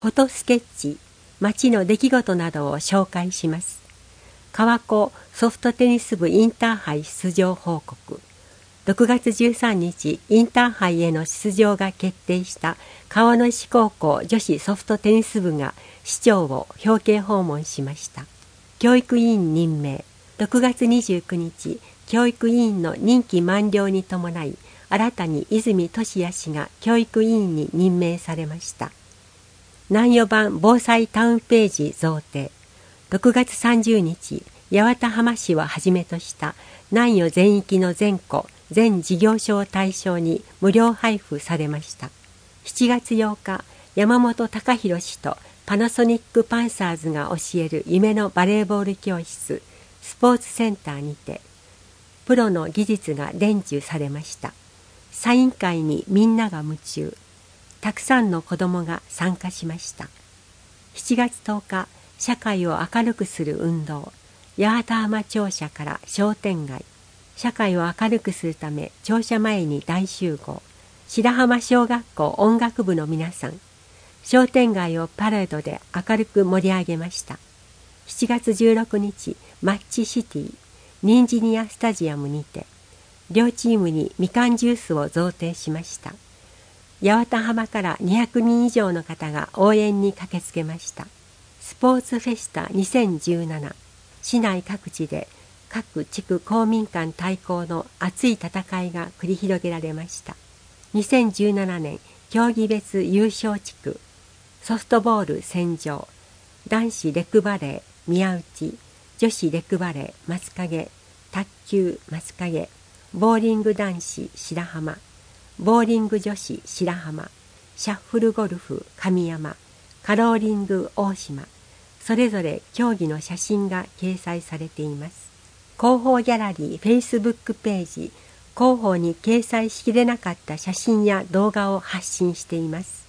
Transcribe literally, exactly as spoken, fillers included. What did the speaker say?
フォトスケッチ、街の出来事などを紹介します。川子ソフトテニス部インターハイ出場報告。ろくがつじゅうさんにち、インターハイへの出場が決定した川野市高校女子ソフトテニス部が市長を表敬訪問しました。教育委員任命。ろくがつにじゅうくにち、教育委員の任期満了に伴い、新たに泉俊也氏が教育委員に任命されました。南予版防災タウンページ贈呈。ろくがつさんじゅうにち、八幡浜市をはじめとした南予全域の全戸、全事業所を対象に無料配布されました。しちがつようか、山本隆弘氏とパナソニックパンサーズが教える夢のバレーボール教室、スポーツセンターにて、プロの技術が伝授されました。サイン会にみんなが夢中。たくさんの子どもが参加しました。しちがつとおか、社会を明るくする運動。八幡浜庁舎から商店街。社会を明るくするため庁舎前に大集合。白浜小学校音楽部の皆さん。商店街をパレードで明るく盛り上げました。しちがつじゅうろくにち、マッチシティ、ニンジニアスタジアムにて、両チームにみかんジュースを贈呈しました。八幡浜からにひゃくにん以上の方が応援に駆けつけました。スポーツフェスタにせんじゅうなな。市内各地で各地区公民館対抗の熱い戦いが繰り広げられました。にせんじゅうななねん競技別優勝地区、ソフトボール戦場、男子レクバレー宮内、女子レクバレー松影、卓球松影、ボーリング男子白浜、ボーリング女子白浜、シャッフルゴルフ神山、カローリング大島、それぞれ競技の写真が掲載されています。広報ギャラリーフェイスブックページ、広報に掲載しきれなかった写真や動画を発信しています。